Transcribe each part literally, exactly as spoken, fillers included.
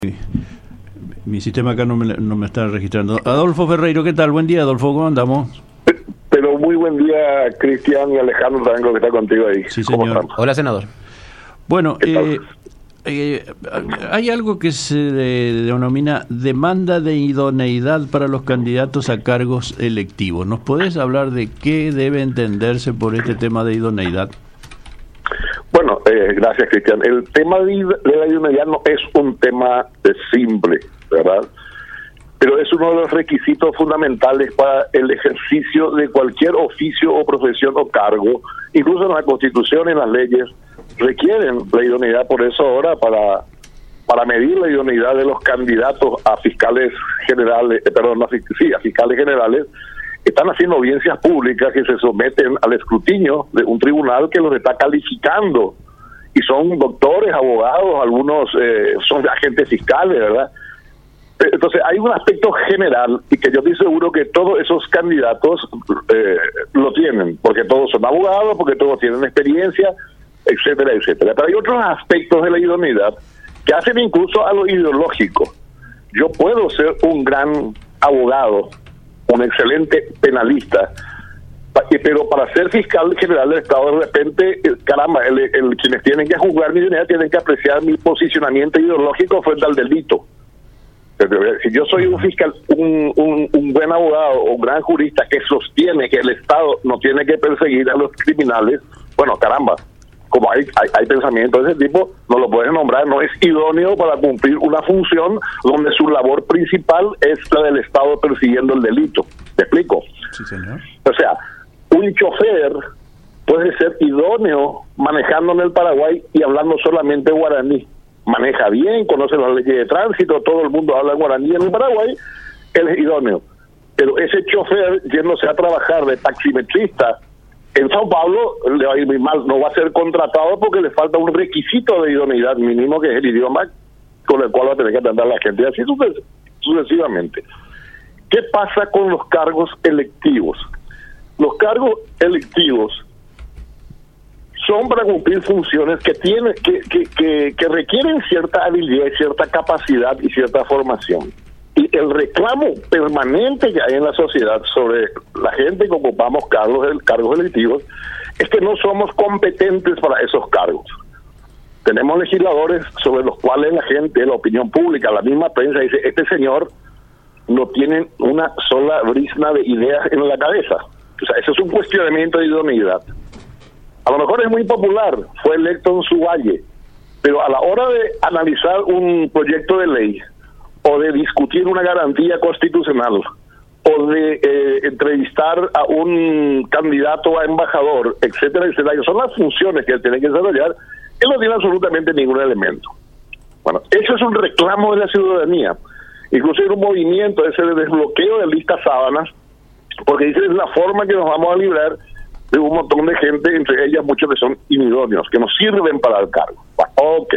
Mi sistema acá no me, no me está registrando. Adolfo Ferreiro, ¿qué tal? Buen día, Adolfo, ¿cómo andamos? Pero muy buen día, Cristian y Alejandro, también que está contigo ahí. Sí, señor. Hola, senador. Bueno, eh, eh, hay algo que se denomina demanda de idoneidad para los candidatos a cargos electivos. ¿Nos podés hablar de qué debe entenderse por este tema de idoneidad? Bueno, eh, gracias, Cristian. El tema de, de la idoneidad no es un tema eh, simple, ¿verdad? Pero es uno de los requisitos fundamentales para el ejercicio de cualquier oficio o profesión o cargo. Incluso en la Constitución y en las leyes requieren la idoneidad. Por eso ahora, para para medir la idoneidad de los candidatos a fiscales generales, eh, perdón, no, sí, a fiscales generales, están haciendo audiencias públicas que se someten al escrutinio de un tribunal que los está calificando. Y son doctores, abogados, algunos eh, son agentes fiscales, ¿verdad? Entonces hay un aspecto general y que yo estoy seguro que todos esos candidatos eh, lo tienen, porque todos son abogados, porque todos tienen experiencia, etcétera, etcétera. Pero hay otros aspectos de la idoneidad que hacen incluso a lo ideológico. Yo puedo ser un gran abogado, un excelente penalista, pero para ser fiscal general del Estado, de repente, caramba, el, el, quienes tienen que juzgar mi idoneidad tienen que apreciar mi posicionamiento ideológico frente al delito. Si yo soy un fiscal, un, un, un buen abogado o un gran jurista que sostiene que el Estado no tiene que perseguir a los criminales, bueno, caramba, como hay, hay, hay pensamientos de ese tipo, no lo puedes nombrar, no es idóneo para cumplir una función donde su labor principal es la del Estado persiguiendo el delito. ¿Me explico? Sí, señor. O sea, un chofer puede ser idóneo manejando en el Paraguay y hablando solamente guaraní. Maneja bien, conoce las leyes de tránsito, todo el mundo habla guaraní en el Paraguay, él es idóneo. Pero ese chofer, yéndose a trabajar de taximetrista en Sao Paulo, le va a ir muy mal, no va a ser contratado porque le falta un requisito de idoneidad mínimo, que es el idioma con el cual va a tener que atender a la gente, así sucesivamente. ¿Qué pasa con los cargos electivos? Los cargos electivos son para cumplir funciones que tienen que, que, que, que requieren cierta habilidad y cierta capacidad y cierta formación. Y el reclamo permanente que hay en la sociedad sobre la gente que ocupamos cargos, cargos electivos es que no somos competentes para esos cargos. Tenemos legisladores sobre los cuales la gente, la opinión pública, la misma prensa dice, este señor no tiene una sola brizna de ideas en la cabeza. O sea, eso es un cuestionamiento de idoneidad. A lo mejor es muy popular, fue electo en su valle, pero a la hora de analizar un proyecto de ley o de discutir una garantía constitucional o de eh, entrevistar a un candidato a embajador, etcétera, etcétera, que son las funciones que él tiene que desarrollar, él no tiene absolutamente ningún elemento. Bueno, eso es un reclamo de la ciudadanía. Incluso hay un movimiento ese de desbloqueo de listas sábanas, porque dice es la forma que nos vamos a librar de un montón de gente, entre ellas muchos que son inidóneos, que no sirven para el cargo. Ok.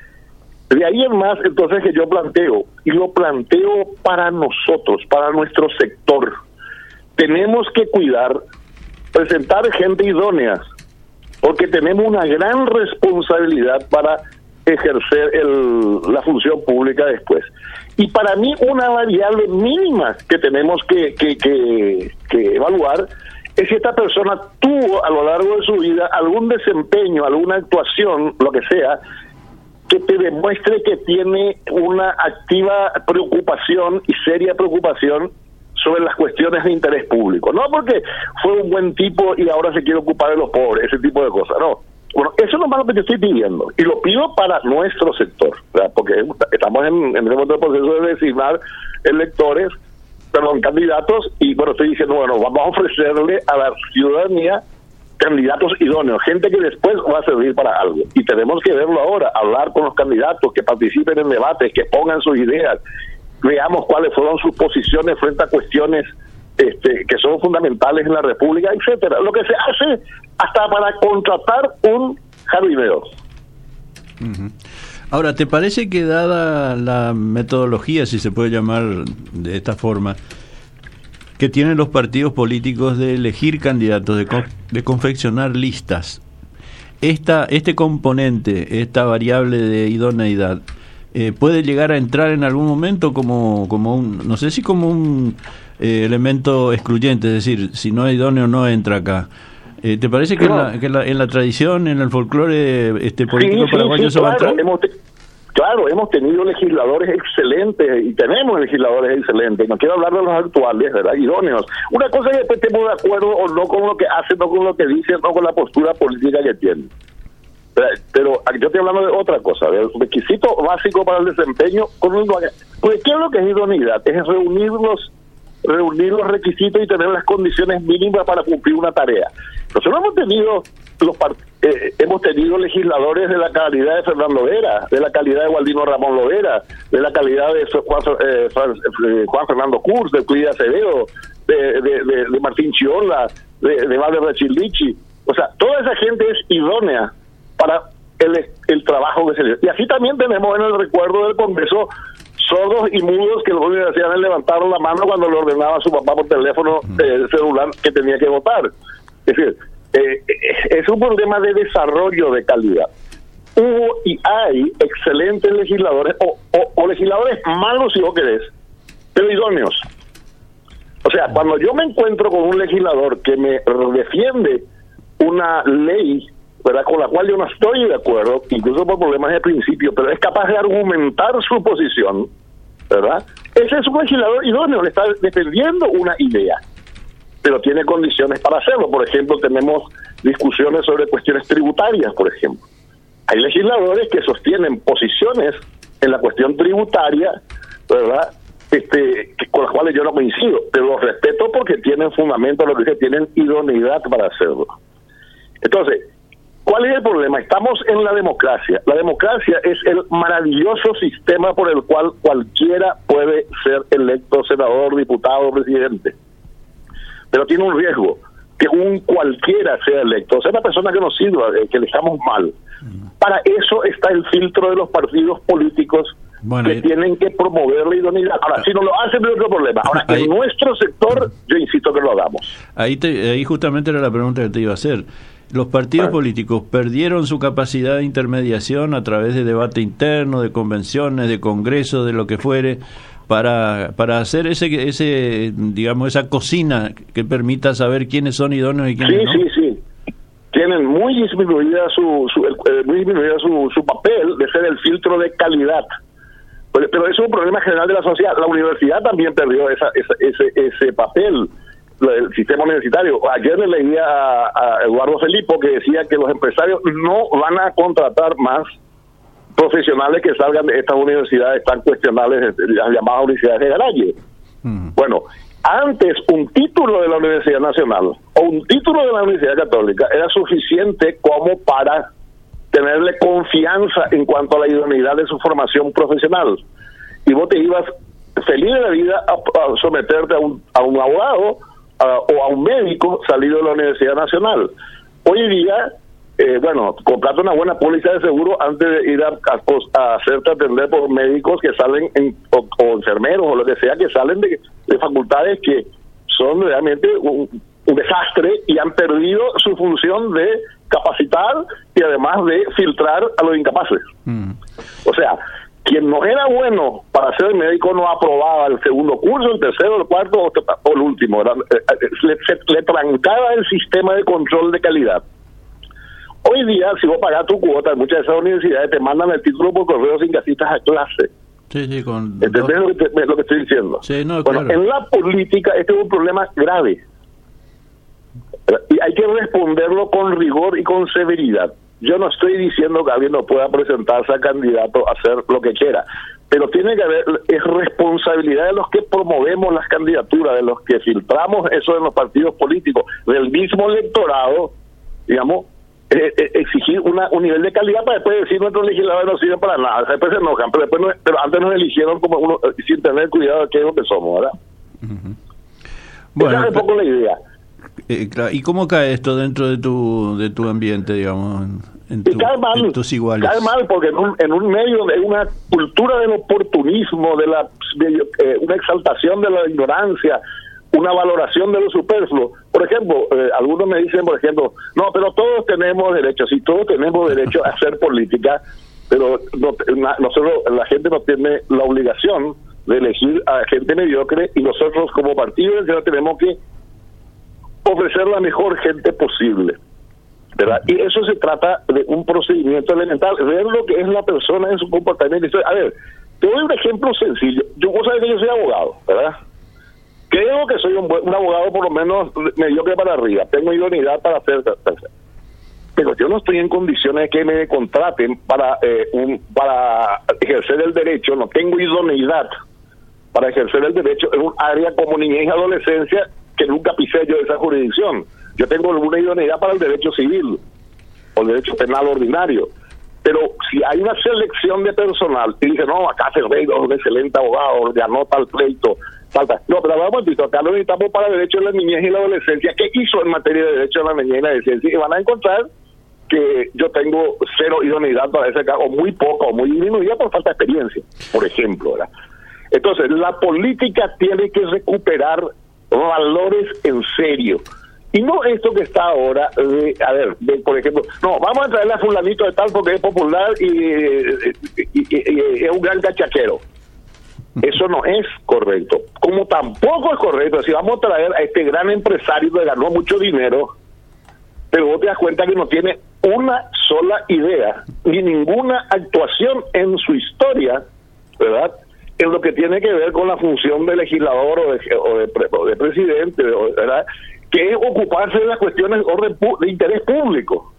De ahí en más, entonces, que yo planteo, y lo planteo para nosotros, para nuestro sector, tenemos que cuidar, presentar gente idónea, porque tenemos una gran responsabilidad para ejercer el, la función pública después. Y para mí una variable mínima que tenemos que, que, que, que evaluar es si esta persona tuvo a lo largo de su vida algún desempeño, alguna actuación, lo que sea, que te demuestre que tiene una activa preocupación y seria preocupación sobre las cuestiones de interés público. No porque fue un buen tipo y ahora se quiere ocupar de los pobres, ese tipo de cosas, no. Bueno, eso es lo que te estoy pidiendo, y lo pido para nuestro sector, ¿verdad? Porque estamos en, en el proceso de designar electores, perdón, candidatos, y bueno, estoy diciendo, bueno, vamos a ofrecerle a la ciudadanía candidatos idóneos, gente que después va a servir para algo, y tenemos que verlo ahora, hablar con los candidatos, que participen en debates, que pongan sus ideas, veamos cuáles fueron sus posiciones frente a cuestiones este, que son fundamentales en la República, etcétera. Lo que se hace hasta para contratar un jardinero. Uh-huh. Ahora, ¿te parece que dada la metodología, si se puede llamar de esta forma, que tienen los partidos políticos de elegir candidatos, de, con, de confeccionar listas, esta este componente, esta variable de idoneidad, eh, puede llegar a entrar en algún momento como, como un, no sé si como un eh, elemento excluyente, es decir, si no es idóneo no entra acá. Eh, ¿Te parece que, no. en, la, que en, la, en la tradición, en el folclore este político sí, paraguayo sí, se claro, va a entrar? Hemos te, claro, hemos tenido legisladores excelentes y tenemos legisladores excelentes. No quiero hablar de los actuales, ¿verdad? Idóneos. Una cosa es que estemos de acuerdo o no con lo que hacen, no con lo que dicen, no con la postura política que tienen. Pero yo estoy hablando de otra cosa, del requisito básico para el desempeño. Porque ¿qué es lo que es idoneidad? Es reunir los, reunir los requisitos y tener las condiciones mínimas para cumplir una tarea. Nosotros hemos tenido los eh, hemos tenido legisladores de la calidad de Fernando Vera, de la calidad de Gualdino Ramón Lovera, de la calidad de Juan, eh, Juan Fernando Kurz, de Cuida Acevedo, de, de, de, de Martín Chiola, de, de Valder Rechilichi. O sea, toda esa gente es idónea para el, el trabajo que se le... Y así también tenemos en el recuerdo del Congreso sordos y mudos que los universidades levantaron la mano cuando le ordenaba a su papá por teléfono eh, celular que tenía que votar. Es decir, eh, es un problema de desarrollo de calidad. Hubo y hay excelentes legisladores, o, o, o legisladores malos si vos querés, pero idóneos. O sea, cuando yo me encuentro con un legislador que me defiende una ley, ¿verdad?, con la cual yo no estoy de acuerdo, incluso por problemas de principio, pero es capaz de argumentar su posición, ¿verdad? Ese es un legislador idóneo, le está defendiendo una idea, pero tiene condiciones para hacerlo. Por ejemplo, tenemos discusiones sobre cuestiones tributarias, por ejemplo. Hay legisladores que sostienen posiciones en la cuestión tributaria, ¿verdad?, este, que, con las cuales yo no coincido, pero los respeto porque tienen fundamento, lo que dice, tienen idoneidad para hacerlo. Entonces, ¿cuál es el problema? Estamos en la democracia. La democracia es el maravilloso sistema por el cual cualquiera puede ser electo senador, diputado, presidente. Pero tiene un riesgo, que un cualquiera sea electo, o sea, una persona que nos sirva, que le estamos mal. Para eso está el filtro de los partidos políticos, bueno, que y... tienen que promover la idoneidad. Ahora, si no lo hacen, no hay otro problema. Ahora, ahí... en nuestro sector, yo insisto que lo hagamos. Ahí, te, ahí justamente era la pregunta que te iba a hacer. Los partidos bueno. políticos perdieron su capacidad de intermediación a través de debate interno, de convenciones, de congresos, de lo que fuere, para para hacer ese ese digamos esa cocina que permita saber quiénes son idóneos y quiénes sí, no. Sí, sí, sí. Tienen muy disminuida su, su eh, muy disminuida su, su papel de ser el filtro de calidad. Pero, pero eso es un problema general de la sociedad. La universidad también perdió esa, esa, ese ese papel, el sistema universitario. Ayer le leía a, a Eduardo Felipo que decía que los empresarios no van a contratar más profesionales que salgan de estas universidades tan cuestionables, las llamadas universidades de garaje. Mm. Bueno, antes un título de la Universidad Nacional o un título de la Universidad Católica era suficiente como para tenerle confianza en cuanto a la idoneidad de su formación profesional. Y vos te ibas feliz de la vida a, a someterte a un, a un abogado a, o a un médico salido de la Universidad Nacional. Hoy día, Eh, bueno, comprate una buena póliza de seguro antes de ir a, a, a hacerte atender por médicos que salen, en, o, o enfermeros o lo que sea, que salen de, de facultades que son realmente un, un desastre y han perdido su función de capacitar y además de filtrar a los incapaces. Mm. O sea, quien no era bueno para ser médico no aprobaba el segundo curso, el tercero, el cuarto o, o el último. Era, le, se, le trancaba el sistema de control de calidad. Hoy día, si vos pagás tu cuota, muchas de esas universidades te mandan el título por correo sin que asistas a clase. Sí, sí, con... ¿Entendés lo que, te, lo que estoy diciendo? Sí, no, bueno, claro. En la política este es un problema grave. Y hay que responderlo con rigor y con severidad. Yo no estoy diciendo que alguien no pueda presentarse a candidato a hacer lo que quiera, pero tiene que haber, es responsabilidad de los que promovemos las candidaturas, de los que filtramos eso en los partidos políticos, del mismo electorado, digamos, Eh, eh, exigir una, un nivel de calidad para después decir nuestros legisladores no sirven para nada. Después se enojan, pero después no, pero antes nos eligieron como uno sin tener cuidado de qué es lo que somos, ¿verdad? Uh-huh. Bueno, esa es un poco la idea. Eh, claro. ¿Y cómo cae esto dentro de tu de tu ambiente, digamos, en, en, tu, cae mal, en tus iguales? Cae mal porque en un, en un medio de una cultura del oportunismo, de la de, eh, una exaltación de la ignorancia, una valoración de lo superfluo. Por ejemplo, eh, algunos me dicen, por ejemplo, no, pero todos tenemos derecho, sí, todos tenemos derecho a hacer política, pero no, nosotros, la gente no tiene la obligación de elegir a gente mediocre, y nosotros como partido ya tenemos que ofrecer la mejor gente posible, ¿verdad? Y eso se trata de un procedimiento elemental, ver lo que es la persona en su comportamiento. A ver, te doy un ejemplo sencillo. Yo, vos sabés que yo soy abogado, ¿verdad? Creo que soy un, buen, un abogado por lo menos mediocre para arriba, tengo idoneidad para hacer, pero yo no estoy en condiciones de que me contraten para eh, un, para ejercer el derecho, no tengo idoneidad para ejercer el derecho en un área como niñez y adolescencia, que nunca pisé yo esa jurisdicción. Yo tengo una idoneidad para el derecho civil o el derecho penal ordinario, pero si hay una selección de personal y dice, no, acá Ferreiro es un excelente abogado, ya anota el pleito, falta. No, pero vamos, acá lo necesitamos para derecho de la niñez y la adolescencia. ¿Qué hizo en materia de derecho de la niñez y la adolescencia? Y van a encontrar que yo tengo cero idoneidad para ese caso, o muy poca, o muy disminuida por falta de experiencia, por ejemplo, ¿verdad? Entonces, la política tiene que recuperar valores en serio. Y no esto que está ahora, de, a ver, de, por ejemplo, no, vamos a traerle a fulanito de tal porque es popular y, y, y, y, y es un gran cachaquero. Eso no es correcto. Como tampoco es correcto, si vamos a traer a este gran empresario que ganó mucho dinero, pero vos te das cuenta que no tiene una sola idea, ni ninguna actuación en su historia, ¿verdad?, en lo que tiene que ver con la función de legislador o de, o de, o de presidente, ¿verdad?, que es ocuparse de las cuestiones de, orden, de interés público.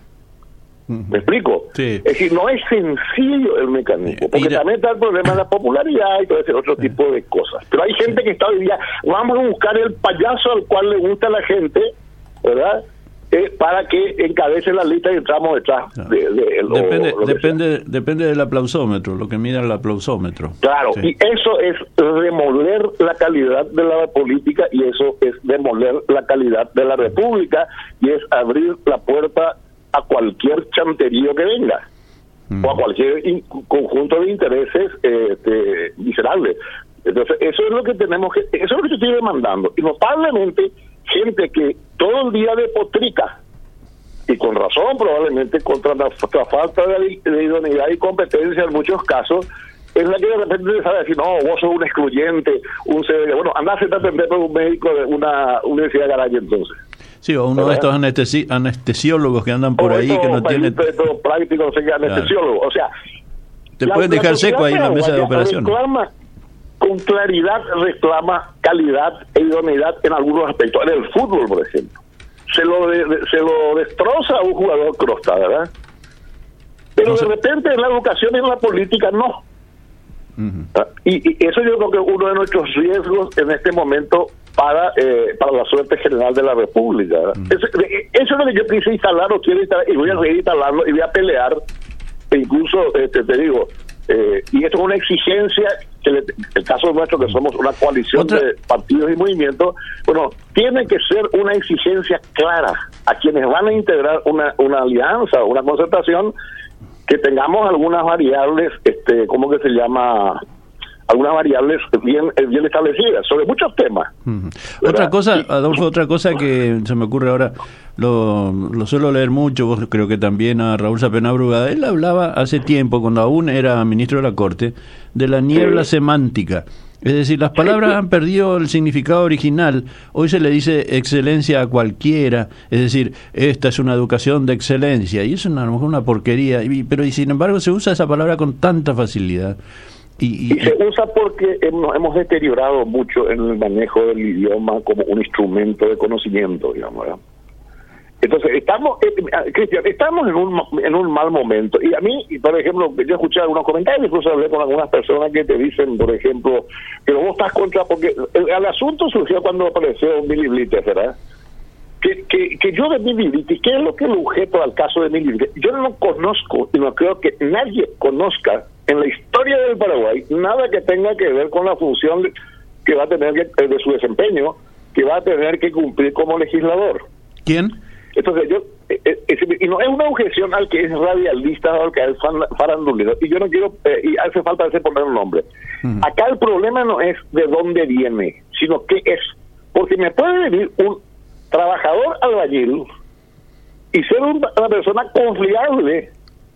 ¿Me explico? Sí. Es decir, no es sencillo el mecanismo, porque Mira. también está el problema de la popularidad y todo ese otro sí. tipo de cosas. Pero hay gente sí. que está hoy día, vamos a buscar el payaso al cual le gusta a la gente, ¿verdad?, Eh, para que encabece la lista y entramos detrás claro. de, de lo, depende lo depende depende del aplausómetro, lo que mira el aplausómetro. Claro, sí. Y eso es demoler la calidad de la política, y eso es demoler la calidad de la república, y es abrir la puerta a cualquier chanterío que venga, mm. o a cualquier in- conjunto de intereses eh, este, miserables. Entonces, eso es lo que tenemos que, eso es lo que yo estoy demandando. Y notablemente, gente que todo el día despotrica, y con razón probablemente contra la, la falta de, de idoneidad y competencia en muchos casos, es la que de repente sabe decir, no, vos sos un excluyente, un C D, bueno, andá a hacerte atender por un médico de una universidad de Garay entonces. Sí, o uno ¿verdad? de estos anestesi- anestesiólogos que andan por o ahí que no tienen... Todo práctico, no sé qué, anestesiólogo, claro. O sea... Te la, pueden dejar la seco ahí en la mesa de operaciones. Reclama, con claridad reclama calidad e idoneidad en algunos aspectos. En el fútbol, por ejemplo, se lo de, de, se lo destroza a un jugador crosta, ¿verdad? Pero no sé. De repente en la educación y en la política no. Uh-huh. Y, y eso yo creo que es uno de nuestros riesgos en este momento para eh, para la suerte general de la República. Uh-huh. Eso, eso es lo que yo quise instalar o quiero instalar, y voy a reinstalarlo y voy a pelear, e incluso este, te digo, eh, y esto es una exigencia que le, el caso nuestro, que somos una coalición ¿Otra? de partidos y movimientos, bueno, tiene que ser una exigencia clara a quienes van a integrar una, una alianza o una concertación, que tengamos algunas variables, este, ¿cómo que se llama? Algunas variables bien bien establecidas sobre muchos temas. Uh-huh. Otra cosa, Adolfo, otra cosa que se me ocurre ahora, lo, lo suelo leer mucho, vos creo que también, a Raúl Sapena Brugada. Él hablaba hace tiempo, cuando aún era ministro de la Corte, de la niebla sí. semántica. Es decir, las palabras han perdido el significado original. Hoy se le dice excelencia a cualquiera, es decir, esta es una educación de excelencia, y eso es una, una porquería, y, pero y sin embargo se usa esa palabra con tanta facilidad. Y, y, y se usa porque hemos, hemos deteriorado mucho en el manejo del idioma como un instrumento de conocimiento, digamos, ¿verdad? Entonces, estamos, eh, Cristian, estamos en un en un mal momento. Y a mí, por ejemplo, yo escuché algunos comentarios, incluso hablé con algunas personas que te dicen, por ejemplo, que vos estás contra, porque el, el asunto surgió cuando apareció Mili Blites, ¿verdad? Que, que, que yo de Mili Blites, ¿qué es lo que es el objeto al caso de Mili Blites? Yo no conozco, y no creo que nadie conozca en la historia del Paraguay nada que tenga que ver con la función de, que va a tener que, de su desempeño, que va a tener que cumplir como legislador. ¿Quién? Entonces yo, eh, eh, y no es una objeción al que es radialista o al que es farandulero, y yo no quiero, eh, y hace falta hacer poner un nombre. Uh-huh. Acá el problema no es de dónde viene, sino qué es, porque me puede venir un trabajador albañil y ser un, una persona confiable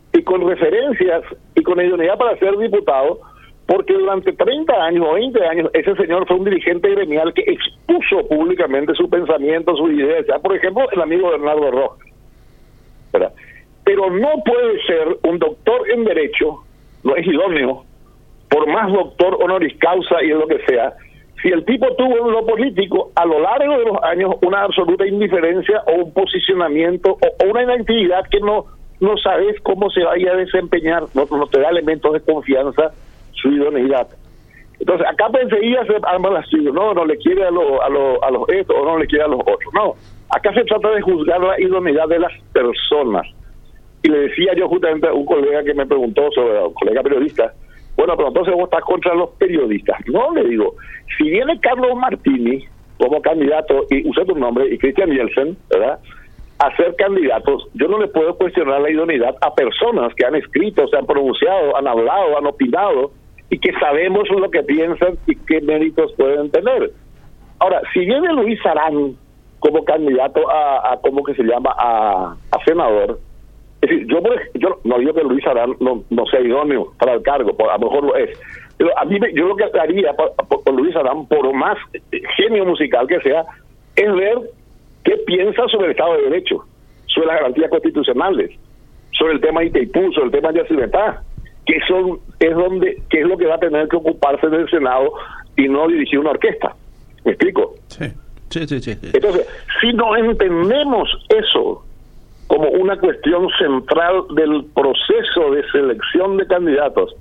y con referencias y con idoneidad para ser diputado, porque durante treinta años o veinte años ese señor fue un dirigente gremial que expuso públicamente su pensamiento, sus ideas. Por ejemplo, el amigo Bernardo Rojas, ¿verdad? Pero no puede ser un doctor en Derecho, no es idóneo, por más doctor honoris causa y en lo que sea, si el tipo tuvo en lo político a lo largo de los años una absoluta indiferencia o un posicionamiento o, o una inactividad que no no sabes cómo se vaya a desempeñar, no, no te da elementos de confianza su idoneidad. Entonces acá enseguida se arman las siglas, no, no le quiere a, lo, a, lo, a los estos o no le quiere a los otros, no, acá se trata de juzgar la idoneidad de las personas. Y le decía yo justamente a un colega que me preguntó, sobre un colega periodista, bueno, pero entonces vos estás contra los periodistas. No, le digo, si viene Carlos Martini como candidato, y usé tu nombre, y Christian Nielsen, ¿verdad?, a ser candidatos, yo no le puedo cuestionar la idoneidad a personas que han escrito, se han pronunciado, han hablado, han opinado, y que sabemos lo que piensan y qué méritos pueden tener. Ahora, si viene Luis Arán como candidato a, a ¿cómo que se llama?, a, a senador, es decir, yo, yo no digo que Luis Arán no, no sea idóneo para el cargo, por, a lo mejor lo es, pero a mí me, yo lo que haría por, por, por Luis Arán, por más genio musical que sea, es ver qué piensa sobre el Estado de Derecho, sobre las garantías constitucionales, sobre el tema de Itaipú, sobre el tema de Yacyretá, que son es donde que es lo que va a tener que ocuparse en el Senado y no dirigir una orquesta. ¿Me explico? Sí, sí, sí, sí. Entonces, si no entendemos eso como una cuestión central del proceso de selección de candidatos,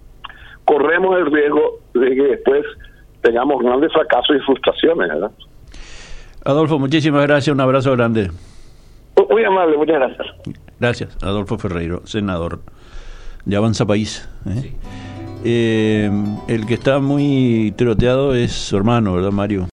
corremos el riesgo de que después tengamos grandes fracasos y frustraciones, ¿verdad? Adolfo, muchísimas gracias, un abrazo grande. Muy amable, muchas gracias. Gracias, Adolfo Ferreiro, senador de Avanza País. ¿eh? Sí. Eh, el que está muy tiroteado es su hermano, ¿verdad, Mario?